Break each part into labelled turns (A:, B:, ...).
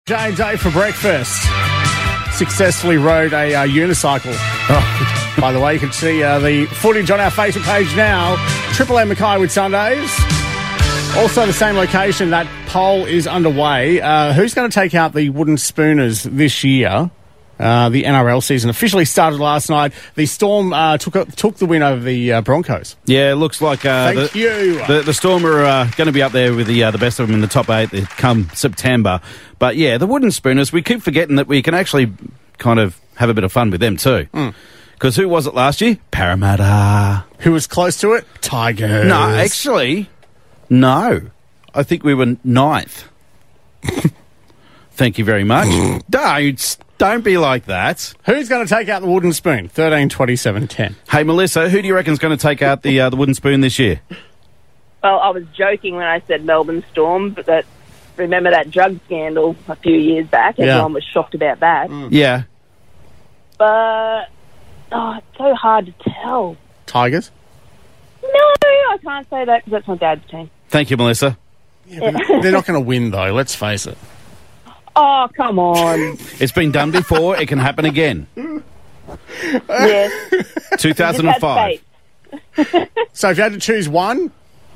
A: Jane Day for breakfast. Successfully rode a unicycle. By the way, you can see the footage on our Facebook page now. Triple M Mackay with Sundays. Also the same location. That poll is underway. Who's going to take out the Wooden Spooners this year? The NRL season officially started last night. The Storm took the win over the Broncos.
B: Yeah, it looks like the Storm are going to be up there with the best of them in the top 8 come September. But yeah, the Wooden Spooners, we keep forgetting that we can actually kind of have a bit of fun with them too. Because who was it last year? Parramatta.
A: Who was close to it? Tigers.
B: No, actually, no. I think we were 9th. Thank you very much. Don't be like that.
A: Who's going to take out the Wooden Spoon? 13, 27, 10.
B: Hey, Melissa, who do you reckon is going to take out the Wooden Spoon this year?
C: Well, I was joking when I said Melbourne Storm, but remember that drug scandal a few years back? Everyone was shocked about that.
B: Yeah.
C: But, it's so hard to tell.
A: Tigers?
C: No, I can't say that because that's my dad's team.
B: Thank you, Melissa.
A: Yeah, but they're not going to win, though, let's face it.
C: Oh, come on.
B: It's been done before. It can happen again.
C: Yes.
B: 2005.
A: So if you had to choose one?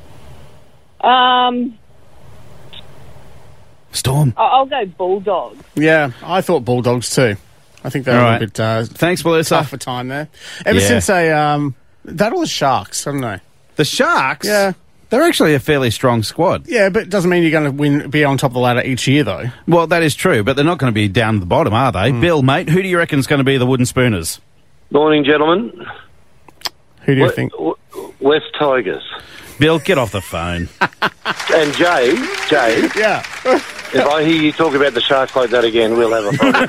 B: Storm.
C: I'll go Bulldogs.
A: Yeah, I thought Bulldogs too. I think they're a little bit
B: thanks, Melissa.
A: tough for time there. Ever since that or the Sharks, I don't know.
B: The Sharks?
A: Yeah.
B: They're actually a fairly strong squad.
A: Yeah, but it doesn't mean you're going to be on top of the ladder each year, though.
B: Well, that is true, but they're not going to be down at the bottom, are they? Bill, mate, who do you reckon is going to be the Wooden Spooners?
D: Morning, gentlemen.
A: Who do you think?
D: West Tigers.
B: Bill, get off the phone.
D: And Jay,
A: Yeah.
D: if I hear you talk about the Sharks like that again, we'll have a problem.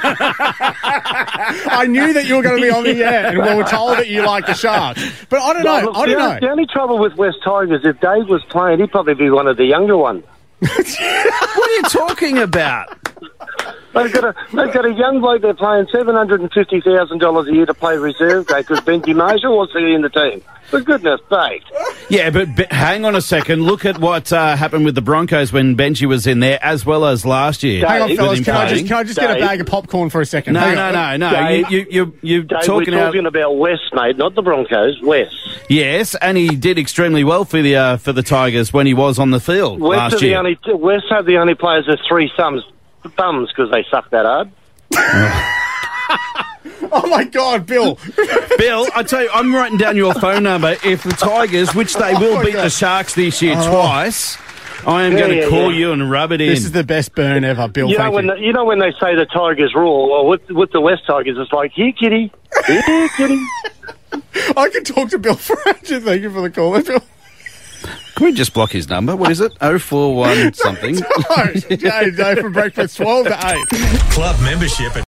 A: I knew that you were going to be on the air, and we were told that you like the Sharks. But I don't know. I don't know.
D: The only trouble with West Tigers, if Dave was playing, he'd probably be one of the younger ones.
B: What are you talking about?
D: They've got a young bloke they're playing $750,000 a year to play reserve day because Benji Marshall was in the team. For goodness sake.
B: Yeah, but hang on a second. Look at what happened with the Broncos when Benji was in there, as well as last year.
A: Hang on,
D: Dave,
A: fellas. Can I just get a bag of popcorn for a second?
B: No.
D: Dave,
B: You're
D: Dave,
B: talking
D: we're talking about West, mate, not the Broncos. West.
B: Yes, and he did extremely well for the Tigers when he was on the field last year.
D: West have the only players with 3 thumbs because they suck that hard.
A: Oh, my God, Bill.
B: Bill, I tell you, I'm writing down your phone number. If the Tigers, which they will beat the Sharks this year twice, I am going to call you and rub it in.
A: This is the best burn ever, Bill.
D: You know when they say the Tigers rule, or with the West Tigers, it's like, here, kitty. Here, kitty.
A: I can talk to Bill for ages. Thank you for the call, Bill.
B: Can we just block his number? What is it? 041 something?
A: No, Jay, for breakfast, 12 to 8.
E: Club membership at